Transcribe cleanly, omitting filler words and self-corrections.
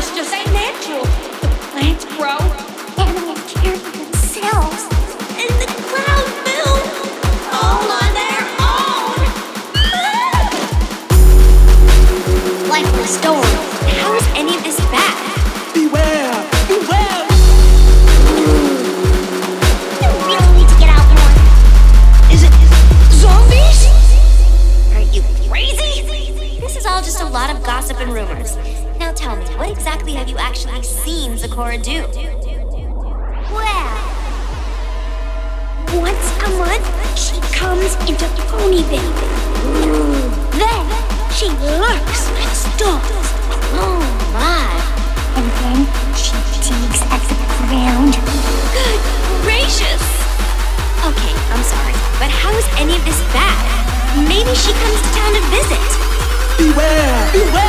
just ain't natural. The plants grow, animals care for themselves, and the clouds build all on their own. Life restored. How is any of this bad? Beware! Beware! You really need to get out more. Is it zombies? Are you crazy? This is all just a lot of gossip and rumors. Now tell me, what exactly have you actually seen Zecora do? Well, once a month, she comes into Ponyville. Then, she lurks and stalks. Oh my. And then, she digs at the ground. Good gracious! Okay, I'm sorry, but how is any of this bad? Maybe she comes to town to visit. Beware! Beware!